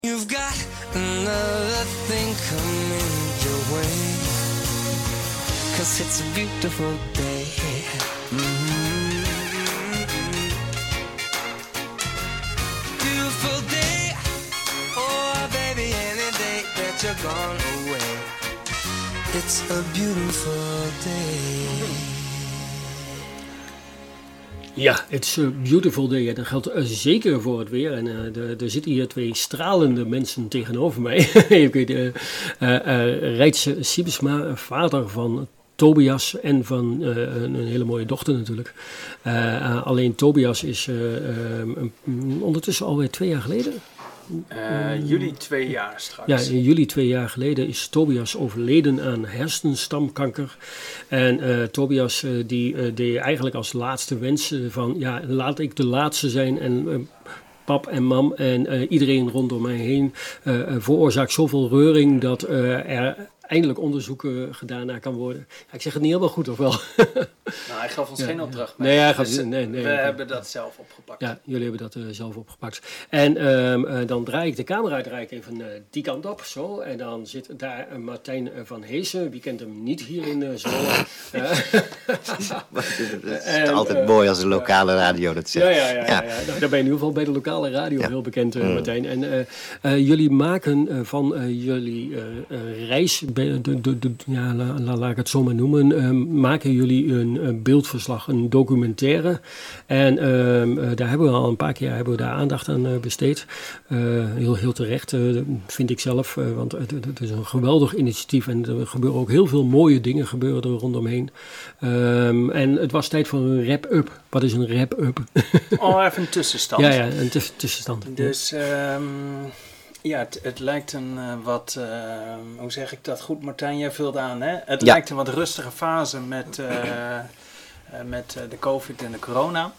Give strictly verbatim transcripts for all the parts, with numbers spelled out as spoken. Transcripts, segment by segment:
You've got another thing coming your way, 'cause it's a beautiful day. Mm-hmm. Beautiful day, oh baby, any day that you're gone away, it's a beautiful day. Ja, het is een beautiful day. Ja, dat geldt uh, zeker voor het weer. En uh, de, er zitten hier twee stralende mensen tegenover mij. Ik weet, uh, uh, uh, Reitse Siebesma, vader van Tobias en van uh, een, een hele mooie dochter natuurlijk. Uh, uh, alleen Tobias is uh, uh, ondertussen alweer twee jaar geleden. Uh, juli twee jaar straks. Ja, in juli twee jaar geleden is Tobias overleden aan hersenstamkanker. En uh, Tobias uh, die uh, deed eigenlijk als laatste wens uh, van, ja, laat ik de laatste zijn en uh, pap en mam en uh, iedereen rondom mij heen uh, uh, veroorzaakt zoveel reuring dat uh, er eindelijk onderzoek uh, gedaan naar kan worden. Ja, ik zeg het niet helemaal goed, of wel? Nou, hij gaf ons ja, geen opdracht mee. Nee, hij gaf, dus, nee, nee, we nee, hebben dat zelf opgepakt. Ja, jullie hebben dat uh, zelf opgepakt. En um, uh, dan draai ik de camera draai ik even uh, die kant op, zo. En dan zit daar uh, Martijn uh, van Heesen. Wie kent hem niet hier in uh, Zwolle? Uh, Het is altijd uh, mooi als een lokale radio dat zegt. Ja, ja, ja. ja, ja. ja. Nou, daar ben je in ieder geval bij de lokale radio ja. heel bekend, uh, Martijn. En uh, uh, jullie maken uh, van uh, jullie uh, uh, reis, de, de, de, ja, la, la, laat ik het zo maar noemen, uh, maken jullie een, een beeldverslag, een documentaire. En uh, uh, daar hebben we al een paar keer hebben we daar aandacht aan uh, besteed. Uh, heel, heel terecht, uh, vind ik zelf. Uh, want het, het is een geweldig initiatief en er gebeuren ook heel veel mooie dingen gebeuren er rondomheen. Um, en het was tijd voor een wrap-up. Wat is een wrap-up? Oh, even een tussenstand. Ja, ja, een tuss- tussenstand. Dus um, ja, het, het lijkt een uh, wat, uh, hoe zeg ik dat goed, Martijn, jij vult aan, hè? Het ja. lijkt een wat rustige fase met, uh, uh, met uh, de COVID en de corona.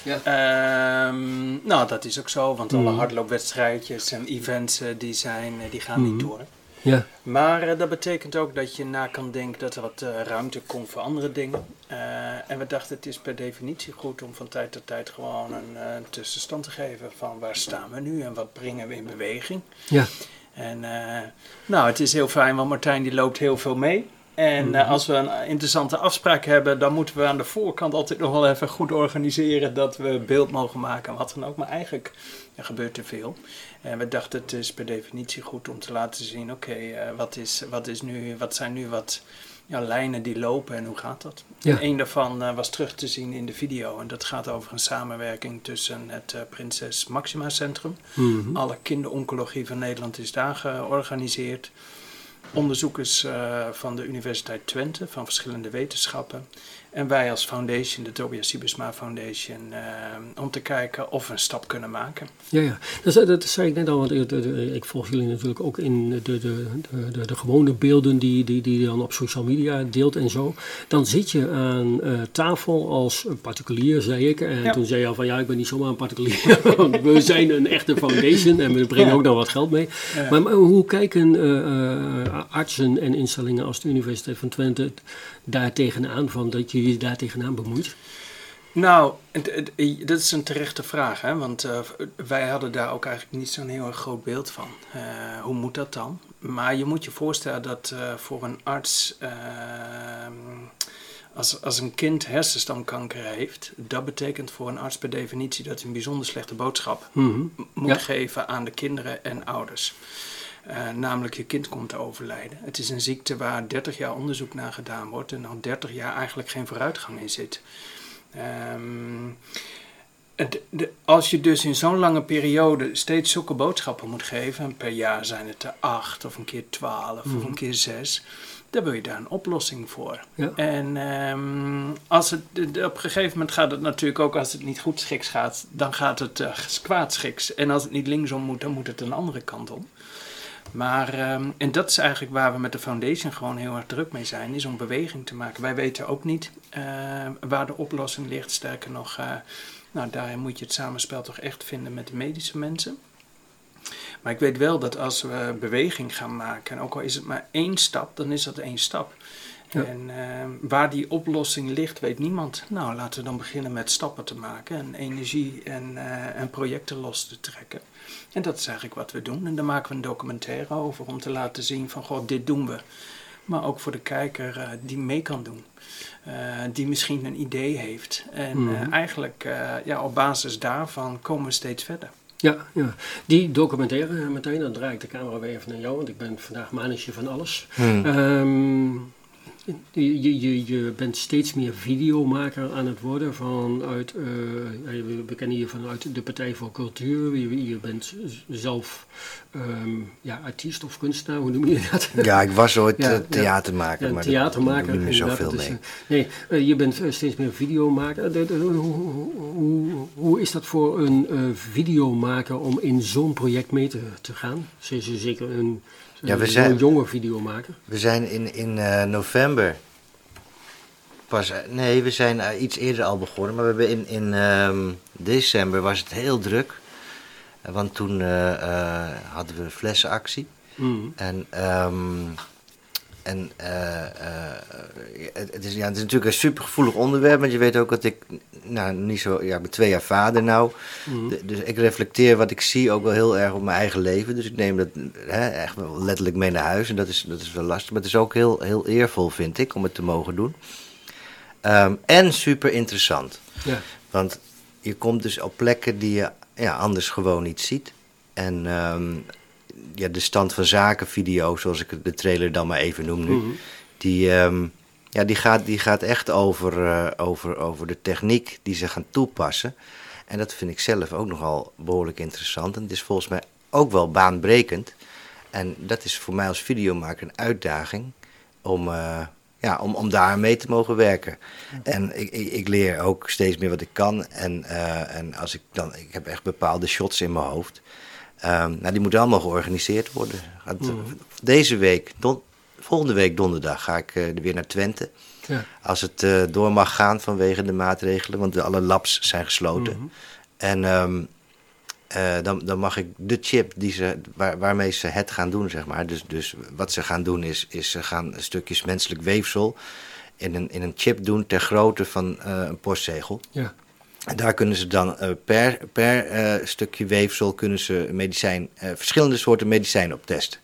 Ja. Um, nou, dat is ook zo, want alle mm. hardloopwedstrijdjes en events uh, die, zijn, uh, die gaan mm. niet door. Ja. Maar uh, dat betekent ook dat je na kan denken dat er wat uh, ruimte komt voor andere dingen. Uh, en we dachten het is per definitie goed om van tijd tot tijd gewoon een uh, tussenstand te geven van waar staan we nu en wat brengen we in beweging. Ja. En uh, nou, het is heel fijn, want Martijn die loopt heel veel mee. En uh, mm-hmm. als we een interessante afspraak hebben, dan moeten we aan de voorkant altijd nog wel even goed organiseren dat we beeld mogen maken. Wat dan ook, maar eigenlijk ja, gebeurt er veel. En we dachten het is per definitie goed om te laten zien, oké, okay, uh, wat is, wat is nu, wat zijn nu wat ja, lijnen die lopen en hoe gaat dat? Ja. En een daarvan uh, was terug te zien in de video en dat gaat over een samenwerking tussen het uh, Prinses Maxima Centrum. Mm-hmm. Alle kinderoncologie van Nederland is daar georganiseerd. Onderzoekers uh, van de Universiteit Twente, van verschillende wetenschappen. En wij als foundation, de Tobias Siebesma Foundation, uh, om te kijken of we een stap kunnen maken. Ja, ja. Dat, dat zei ik net al, want ik, ik volg jullie natuurlijk ook in de, de, de, de, de gewone beelden die, die, die je dan op social media deelt en zo. Dan zit je aan uh, tafel als particulier, zei ik. En ja. toen zei je al van, ja, ik ben niet zomaar een particulier. Want we zijn een echte foundation en we brengen ja. ook nog wat geld mee. Ja. Maar, maar hoe kijken uh, uh, artsen en instellingen als de Universiteit van Twente daar tegenaan, van dat je je daar tegenaan bemoeit? Nou, het, het, dat is een terechte vraag, hè? Want uh, wij hadden daar ook eigenlijk niet zo'n heel erg groot beeld van. Uh, hoe moet dat dan? Maar je moet je voorstellen dat uh, voor een arts, uh, als, als een kind hersenstamkanker heeft, dat betekent voor een arts per definitie dat hij een bijzonder slechte boodschap mm-hmm. moet ja. geven aan de kinderen en ouders. Uh, namelijk je kind komt te overlijden. Het is een ziekte waar dertig jaar onderzoek naar gedaan wordt en al dertig jaar eigenlijk geen vooruitgang in zit. Um, het, de, als je dus in zo'n lange periode steeds zulke boodschappen moet geven, en per jaar zijn het er acht of een keer twaalf mm. of een keer zes, dan wil je daar een oplossing voor. Ja. En um, als het, de, op een gegeven moment gaat het natuurlijk ook, als het niet goed schiks gaat, dan gaat het uh, kwaadschiks. En als het niet linksom moet, dan moet het een andere kant om. Maar, um, en dat is eigenlijk waar we met de foundation gewoon heel erg druk mee zijn, is om beweging te maken. Wij weten ook niet uh, waar de oplossing ligt. Sterker nog, uh, nou, daarin moet je het samenspel toch echt vinden met de medische mensen. Maar ik weet wel dat als we beweging gaan maken, en ook al is het maar één stap, dan is dat één stap. Ja. En uh, waar die oplossing ligt, weet niemand. Nou, laten we dan beginnen met stappen te maken en energie en, uh, en projecten los te trekken. En dat is eigenlijk wat we doen. En daar maken we een documentaire over om te laten zien van, goh, dit doen we. Maar ook voor de kijker uh, die mee kan doen. Uh, die misschien een idee heeft. En mm. uh, eigenlijk uh, ja, op basis daarvan komen we steeds verder. Ja, ja, die documentaire meteen, dan draai ik de camera weer even naar jou, want ik ben vandaag manager van alles. Hmm. Um, je, je, je bent steeds meer videomaker aan het worden vanuit, uh, we kennen je vanuit de Partij voor Cultuur, je, je bent zelf um, ja, artiest of kunstenaar, hoe noem je dat? Ja, ik was ooit ja, theatermaker, ja, maar theatermaker, dat, dat niet meer zoveel, nee. Is, nee, uh, je bent uh, steeds meer videomaker. De, de, hoe, hoe, hoe is dat voor een uh, videomaker om in zo'n project mee te, te gaan? Zeker een... Ja, we zijn, een jonge videomaker. We zijn in, in uh, november pas, nee, we zijn uh, iets eerder al begonnen, maar we hebben in, in um, december was het heel druk. Uh, want toen uh, uh, hadden we een flessenactie. Mm. En, um, en uh, uh, het, het, is, ja, het is natuurlijk een supergevoelig onderwerp, want je weet ook dat ik, nou, niet zo, ja, ik ben twee jaar vader nou. Mm. De, dus ik reflecteer wat ik zie ook wel heel erg op mijn eigen leven. Dus ik neem dat hè, echt wel letterlijk mee naar huis en dat is, dat is wel lastig. Maar het is ook heel, heel eervol, vind ik, om het te mogen doen. Um, en super interessant. Ja. Want je komt dus op plekken die je ja, anders gewoon niet ziet. En um, ja, de stand van zaken video, zoals ik de trailer dan maar even noem nu, mm-hmm. die, um, ja, die, gaat, die gaat echt over, uh, over, over de techniek die ze gaan toepassen. En dat vind ik zelf ook nogal behoorlijk interessant. En het is volgens mij ook wel baanbrekend. En dat is voor mij als videomaker een uitdaging om, uh, ja, om, om daar mee te mogen werken. En ik, ik, ik leer ook steeds meer wat ik kan. En, uh, en als ik dan, ik heb echt bepaalde shots in mijn hoofd. Um, nou, die moeten allemaal georganiseerd worden. Mm. Deze week, don, volgende week donderdag, ga ik uh, weer naar Twente. Ja. Als het uh, door mag gaan vanwege de maatregelen, want de, alle labs zijn gesloten. Mm-hmm. En um, uh, dan, dan mag ik de chip die ze, waar, waarmee ze het gaan doen, zeg maar. Dus, dus wat ze gaan doen is, is ze gaan stukjes menselijk weefsel in een, in een chip doen ter grootte van uh, een postzegel. Ja. En daar kunnen ze dan uh, per, per uh, stukje weefsel kunnen ze medicijn, uh, verschillende soorten medicijn op testen.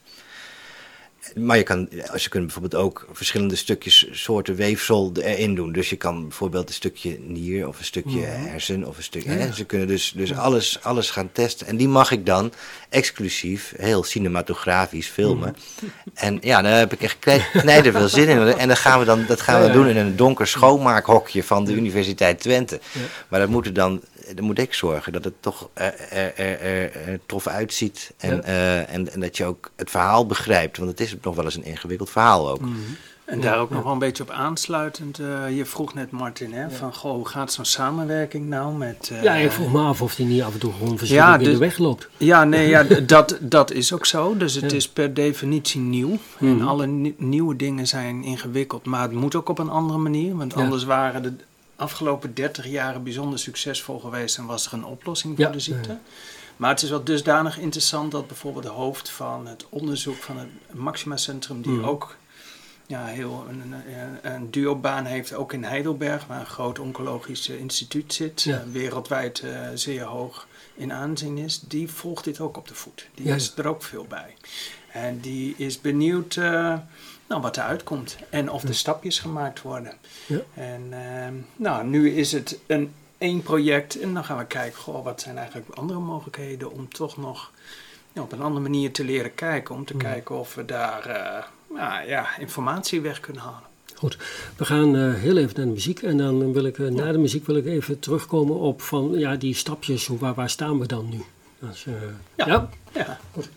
Maar je kan, je kunt bijvoorbeeld ook verschillende stukjes soorten weefsel erin doen. Dus je kan bijvoorbeeld een stukje nier of een stukje ja. hersen of een stukje. Ja. Hè? Ze kunnen dus, dus ja. alles, alles gaan testen. En die mag ik dan exclusief, heel cinematografisch filmen. Ja. En ja, daar heb ik echt knijder veel zin in. En dat gaan we dan, dat gaan we ja, ja. doen in een donker schoonmaakhokje van de ja. Universiteit Twente. Ja. Maar dat moeten dan. Dan moet ik zorgen dat het toch er, er, er, er tof uitziet. En, ja. uh, en, en dat je ook het verhaal begrijpt. Want het is nog wel eens een ingewikkeld verhaal ook. Mm-hmm. En daar ook ja. nog wel een beetje op aansluitend. Uh, je vroeg net, Martin, hè, ja. van goh, hoe gaat zo'n samenwerking nou met... Uh, ja, ik vroeg me af of die niet af en toe gewoon verschillend ja, dus, in de weg loopt. Ja, nee, ja, dat, dat is ook zo. Dus het ja. is per definitie nieuw. Mm-hmm. En alle ni- nieuwe dingen zijn ingewikkeld. Maar het moet ook op een andere manier. Want ja. anders waren de afgelopen dertig jaren bijzonder succesvol geweest en was er een oplossing voor ja, de ziekte. Ja. Maar het is wel dusdanig interessant dat bijvoorbeeld de hoofd van het onderzoek van het Maxima Centrum, die mm. ook ja, heel een, een, een duobaan heeft, ook in Heidelberg, waar een groot oncologisch instituut zit, ja. uh, wereldwijd uh, zeer hoog in aanzien is, die volgt dit ook op de voet. Die ja. is er ook veel bij. En die is benieuwd uh, nou, wat eruit komt en of ja. de stapjes gemaakt worden. Ja. En uh, nou, nu is het een één project en dan gaan we kijken, goh, wat zijn eigenlijk andere mogelijkheden om toch nog ja, op een andere manier te leren kijken, om te ja. kijken of we daar uh, nou, ja, informatie weg kunnen halen. Goed, we gaan uh, heel even naar de muziek en dan wil ik uh, ja. na de muziek wil ik even terugkomen op van ja, die stapjes, waar, waar staan we dan nu? Dus, uh, ja. ja, ja. Goed.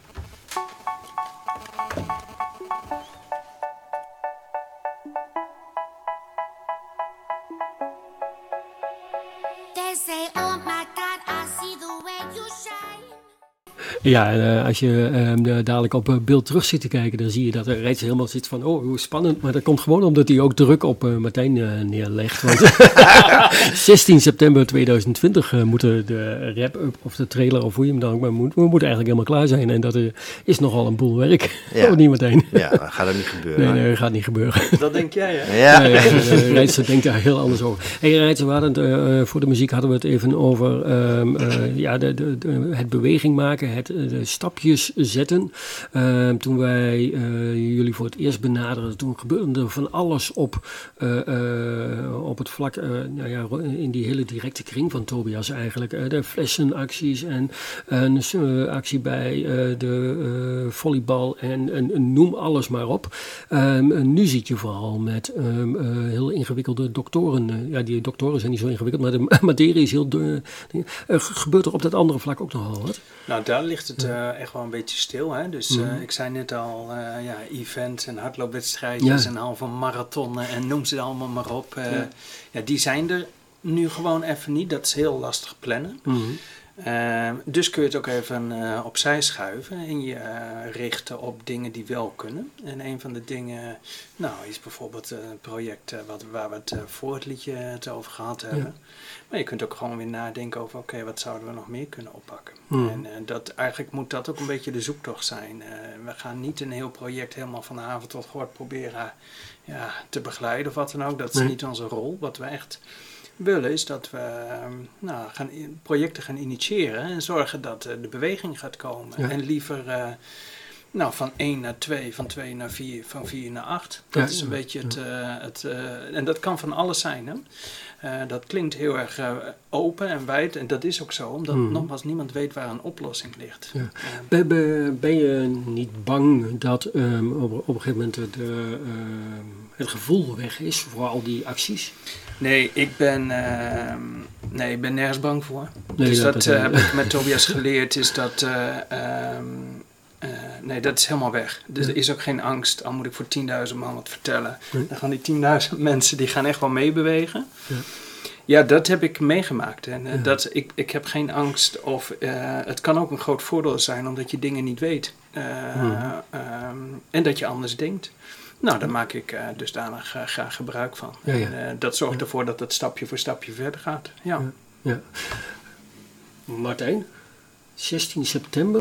Ja, uh, als je uh, dadelijk op uh, beeld terug zit te kijken, dan zie je dat er Rijtse helemaal zit van, oh, hoe spannend. Maar dat komt gewoon omdat hij ook druk op uh, Martijn uh, neerlegt. Want zestien september tweeduizend twintig uh, moeten de wrap-up of de trailer, of hoe je hem dan ook maar moet, we moeten eigenlijk helemaal klaar zijn. En dat uh, is nogal een boel werk. Ja. Oh, niet Martijn. Ja, dat gaat er niet gebeuren. Nee, nee, dat gaat niet gebeuren. Dat denk jij, hè? Ja. Ja, ja, uh, Rijtse denkt daar heel anders over. Hey, Rijtse, we hadden het, uh, voor de muziek hadden we het even over um, uh, ja, de, de, de, het beweging maken, het de stapjes zetten. Uh, toen wij uh, jullie voor het eerst benaderden, toen gebeurde er van alles op, uh, uh, op het vlak, uh, nou ja, in die hele directe kring van Tobias eigenlijk. Uh, de flessenacties en een uh, actie bij uh, de uh, volleybal en, en noem alles maar op. Um, nu zit je vooral met um, uh, heel ingewikkelde doktoren. Uh, ja, die doktoren zijn niet zo ingewikkeld, maar de materie is heel... Uh, uh, gebeurt er op dat andere vlak ook nogal wat? Nou, daar ligt het uh, echt wel een beetje stil. Hè? Dus uh, Mm. ik zei net al, uh, ja, events en hardloopwedstrijdjes Ja. en halve marathonnen en noem ze allemaal maar op. Uh, Ja. ja, die zijn er nu gewoon even niet. Dat is heel lastig plannen. Mm-hmm. Uh, dus kun je het ook even uh, opzij schuiven en je uh, richten op dingen die wel kunnen. En een van de dingen, nou, is bijvoorbeeld uh, een project uh, wat, waar we het uh, voor het liedje het over gehad hebben. Ja. Maar je kunt ook gewoon weer nadenken over, oké, okay, wat zouden we nog meer kunnen oppakken? Mm. En uh, dat, eigenlijk moet dat ook een beetje de zoektocht zijn. Uh, we gaan niet een heel project helemaal van de haven tot gort proberen ja, te begeleiden of wat dan ook. Dat is Nee. niet onze rol. Wat we echt willen is dat we nou, gaan in, projecten gaan initiëren en zorgen dat uh, de beweging gaat komen. Ja. En liever uh, nou, van één naar twee, van twee naar vier, van vier naar acht. Dat Ja, is een ja, beetje het... ja. Uh, het uh, en dat kan van alles zijn. Hè? Uh, dat klinkt heel erg uh, open en wijd. En dat is ook zo, omdat Mm. nogmaals niemand weet waar een oplossing ligt. Ja. Uh, Ben, ben, ben je niet bang dat um, op, op een gegeven moment de, uh, het gevoel weg is voor al die acties? Nee, ik ben, uh, nee, ik ben nergens bang voor. Nee, dus dat- dat, dat, uh, uh, heb ik met Tobias geleerd, is dat... Uh, um, uh, nee, dat is helemaal weg. Dus Ja. er is ook geen angst, al moet ik voor tienduizend man wat vertellen. Nee. Dan gaan die tienduizend mensen, die gaan echt wel meebewegen. Ja. Ja, dat heb ik meegemaakt. En uh, Ja. dat, ik, ik heb geen angst of... Uh, het kan ook een groot voordeel zijn, omdat je dingen niet weet. Uh, Hmm. um, en dat je anders denkt. Nou, daar maak ik uh, dusdanig uh, graag gebruik van. Ja, ja. En, uh, dat zorgt ervoor dat het stapje voor stapje verder gaat. Ja. Ja. Ja. Martijn, zestien september?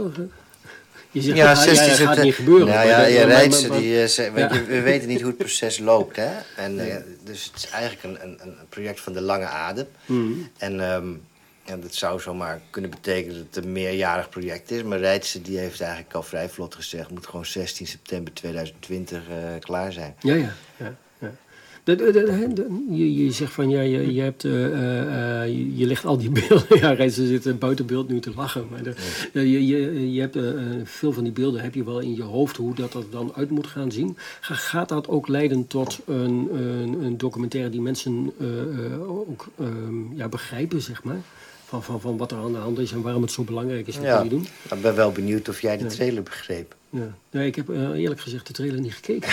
Je zegt, Ja, dat gaat- ja, zestien dat gaat september. niet gebeuren. Nou maar ja, dat- ja maar- Rijtse, maar- die, uh, ze- weet Ja. je, we weten niet hoe het proces loopt. Hè? En, uh, dus het is eigenlijk een, een, een project van de lange adem. Mm. En um, ja, dat zou zomaar kunnen betekenen dat het een meerjarig project is. Maar Rijtse die heeft eigenlijk al vrij vlot gezegd... het moet gewoon zestien september tweeduizend twintig uh, klaar zijn. Ja, ja. ja, ja. De, de, de, de, je, je zegt van ja, je, je, hebt, uh, uh, je, je legt al die beelden. Ja, Rijtse zit buiten beeld nu te lachen. Maar de, ja. je, je, je hebt uh, veel van die beelden heb je wel in je hoofd hoe dat er dan uit moet gaan zien. Ga, gaat dat ook leiden tot een, een, een documentaire die mensen uh, uh, ook um, ja, begrijpen, zeg maar? Van, van, van wat er aan de hand is en waarom het zo belangrijk is wat Ja. jullie doen? Ik ben wel benieuwd of jij de Ja. trailer begreep. Ja. Nee, ik heb uh, eerlijk gezegd de trailer niet gekeken.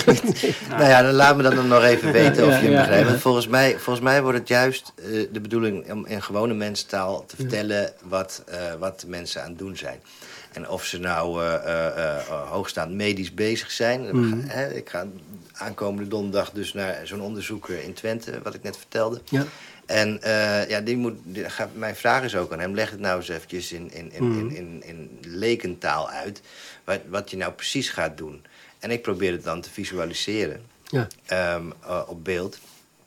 Nou ja, dan laat me dan nog even weten Ja, of je hem ja, begrijpt. ja. Want volgens mij, volgens mij wordt het juist uh, de bedoeling om in gewone mensentaal te vertellen wat, uh, wat de mensen aan het doen zijn. En of ze nou uh, uh, uh, hoogstaand medisch bezig zijn. Mm. Hè, ik ga aankomende donderdag dus naar zo'n onderzoeker in Twente, wat ik net vertelde. Ja. En uh, ja, die moet, die, gaat, mijn vraag is ook aan hem, leg het nou eens eventjes in, in, in, Mm. in, in, in lekentaal uit, wat, wat je nou precies gaat doen. En ik probeer het dan te visualiseren Ja. um, uh, op beeld.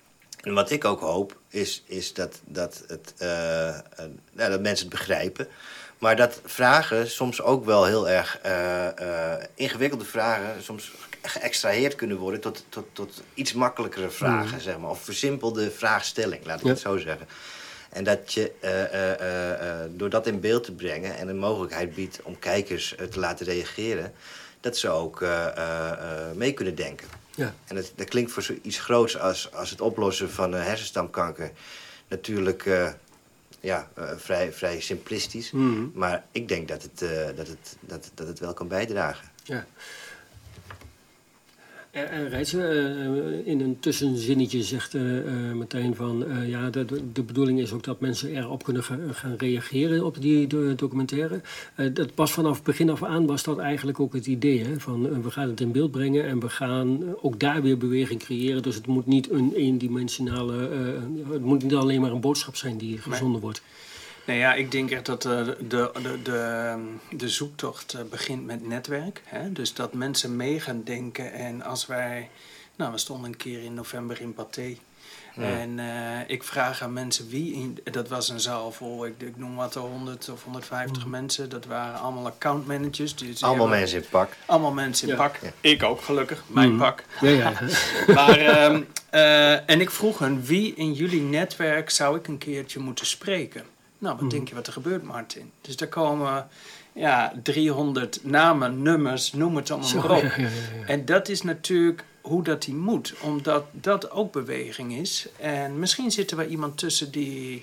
En wat ik ook hoop, is, is dat, dat, het, uh, uh, nou, dat mensen het begrijpen. Maar dat vragen soms ook wel heel erg uh, uh, ingewikkelde vragen... soms geëxtraheerd kunnen worden tot, tot, tot iets makkelijkere vragen, mm. zeg maar. Of versimpelde vraagstelling, laat ik Ja. het zo zeggen. En dat je uh, uh, uh, uh, door dat in beeld te brengen... en een mogelijkheid biedt om kijkers uh, te laten reageren... dat ze ook uh, uh, uh, mee kunnen denken. Ja. En dat, dat klinkt voor zoiets groots als, als het oplossen van uh, hersenstamkanker... natuurlijk uh, ja, uh, vrij, vrij simplistisch. Mm. Maar ik denk dat het, uh, dat, het, dat, dat het wel kan bijdragen. Ja. En, en Rijtse, uh, in een tussenzinnetje zegt uh, uh, Martijn van... Uh, ja, de, de bedoeling is ook dat mensen erop kunnen ga, gaan reageren op die de, documentaire. Uh, dat pas vanaf begin af aan was dat eigenlijk ook het idee. Hè, van uh, we gaan het in beeld brengen en we gaan uh, ook daar weer beweging creëren. Dus het moet niet een eendimensionale... Uh, het moet niet alleen maar een boodschap zijn die gezonden nee. wordt. Nou ja, ik denk echt dat uh, de, de, de, de zoektocht uh, begint met netwerk. Hè? Dus dat mensen mee gaan denken. En als wij... Nou, we stonden een keer in november in Pathé. Ja. En uh, ik vraag aan mensen wie... In, dat was een zaal vol, ik, ik noem wat, honderd of honderdvijftig mm. mensen. Dat waren allemaal accountmanagers. Dus allemaal hebben, mensen in pak. Allemaal mensen in ja. pak. Ja. Ik ook, gelukkig. Mijn mm. pak. Ja, ja. maar, um, uh, en ik vroeg hen, wie in jullie netwerk zou ik een keertje moeten spreken? Nou, wat mm. denk je wat er gebeurt, Martin? Dus daar komen ja, driehonderd namen, nummers, noem het allemaal maar op. Ja, ja, ja, ja. En dat is natuurlijk hoe dat die moet, omdat dat ook beweging is. En misschien zit er wel iemand tussen die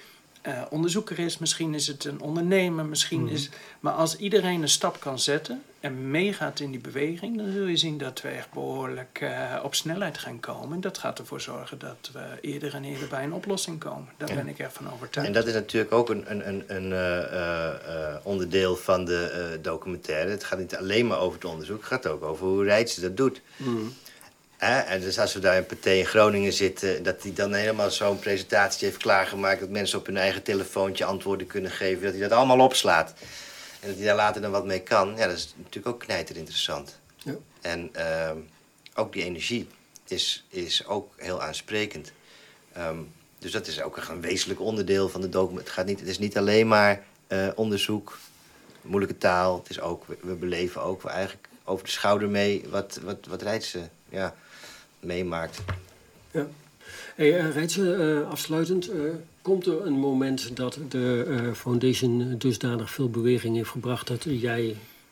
uh, onderzoeker is, misschien is het een ondernemer, misschien mm. is... Maar als iedereen een stap kan zetten en meegaat in die beweging, dan zul je zien dat we echt behoorlijk uh, op snelheid gaan komen. En dat gaat ervoor zorgen dat we eerder en eerder bij een oplossing komen. Daar ja. ben ik echt van overtuigd. En dat is natuurlijk ook een, een, een, een uh, uh, onderdeel van de uh, documentaire. Het gaat niet alleen maar over het onderzoek, het gaat ook over hoe Rijtse dat doet. Mm. Eh, en dus als we daar in Pathé in Groningen zitten, dat hij dan helemaal zo'n presentatie heeft klaargemaakt, dat mensen op hun eigen telefoontje antwoorden kunnen geven, dat hij dat allemaal opslaat. En dat hij daar later dan wat mee kan, ja, dat is natuurlijk ook knijterinteressant. Ja. En uh, ook die energie is, is ook heel aansprekend. Um, dus dat is ook een wezenlijk onderdeel van de document. Het, gaat niet, het is niet alleen maar uh, onderzoek, moeilijke taal. Het is ook, we, we beleven ook eigenlijk over de schouder mee wat, wat, wat Rijtse ja, meemaakt. Ja. Hey, uh, Rijtse, uh, afsluitend, uh, komt er een moment dat de uh, foundation dusdanig veel beweging heeft gebracht dat jij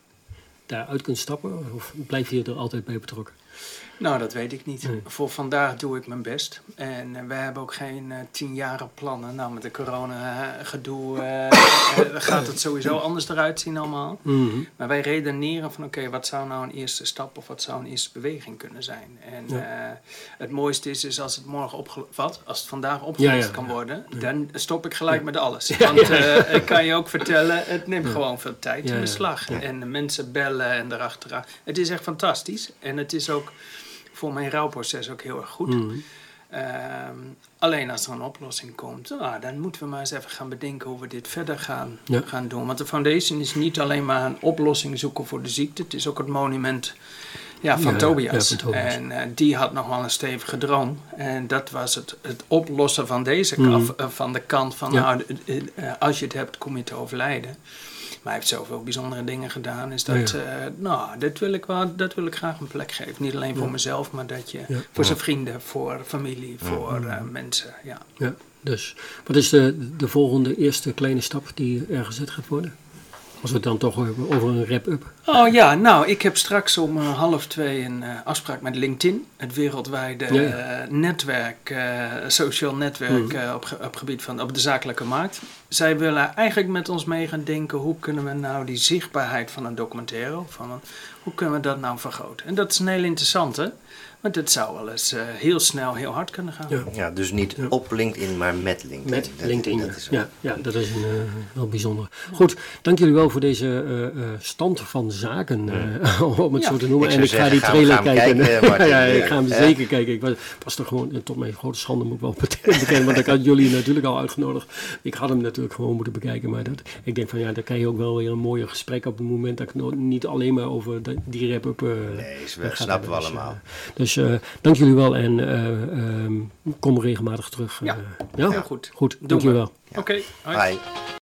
daaruit kunt stappen? Of blijf je er altijd bij betrokken? Nou, dat weet ik niet. Nee. Voor vandaag doe ik mijn best. En uh, wij hebben ook geen uh, tienjaren plannen. Nou, met de corona-gedoe uh, uh, gaat het sowieso anders eruit zien allemaal. Mm-hmm. Maar wij redeneren van, oké, okay, wat zou nou een eerste stap of wat zou een eerste beweging kunnen zijn? En ja. uh, het mooiste is, is als het morgen opgelost, wat? Als het vandaag opgelost ja, ja, kan worden, ja. dan stop ik gelijk ja. met alles. Ja, Want uh, ik kan je ook vertellen, het neemt ja. gewoon veel tijd ja, in beslag. Ja. En de mensen bellen en erachteraan. Het is echt fantastisch. En het is ook voor mijn rouwproces ook heel erg goed. Mm-hmm. Um, alleen als er een oplossing komt, ah, dan moeten we maar eens even gaan bedenken hoe we dit verder gaan, ja. gaan doen. Want de foundation is niet alleen maar een oplossing zoeken voor de ziekte. Het is ook het monument ja, van ja, Tobias. Ja, van Tobias. En uh, die had nog wel een stevige droom. En dat was het, het oplossen van deze mm-hmm. kant, uh, van de kant van ja. nou, uh, uh, als je het hebt, kom je te overlijden. Maar hij heeft zoveel bijzondere dingen gedaan. Is dat, ja. uh, nou, dat wil, ik wel, dat wil ik graag een plek geven. Niet alleen voor ja. mezelf, maar dat je ja. voor zijn vrienden, voor familie, voor uh, mensen. Ja. Ja, dus wat is de, de volgende eerste kleine stap die er gezet gaat worden? Als we het dan toch hebben over een wrap-up. Oh ja, nou, ik heb straks om uh, half twee een uh, afspraak met LinkedIn. Het wereldwijde ja, ja. Uh, netwerk, uh, social netwerk mm. uh, op, ge- op gebied van op de zakelijke markt. Zij willen eigenlijk met ons mee gaan denken, hoe kunnen we nou die zichtbaarheid van een documentaire, van, hoe kunnen we dat nou vergroten? En dat is een heel interessante. Want het zou wel eens uh, heel snel, heel hard kunnen gaan. Ja, ja dus niet ja. op LinkedIn, maar met LinkedIn. Met dat, LinkedIn, dat is ja, ja, dat is een, uh, wel bijzonder. Goed, dank jullie wel voor deze uh, uh, stand van zaken, uh, om het ja. zo te noemen. Ik en ik zeggen, ga die trailer ga kijken. kijken Martin, ja, ik ga hem uh, zeker kijken. Ik was, was er gewoon, tot mijn grote schande moet ik wel bekennen, want ik had jullie natuurlijk al uitgenodigd. Ik had hem natuurlijk gewoon moeten bekijken, maar dat, ik denk van ja, daar krijg je ook wel weer een mooie gesprek op het moment dat ik no- niet alleen maar over de, die wrap-up... Uh, nee, we snappen we allemaal. Uh, dus uh, dank jullie wel en uh, um, kom regelmatig terug. Uh, ja, ja, heel goed. Goed, dank jullie wel. Ja. Oké, okay, hoi. Bye.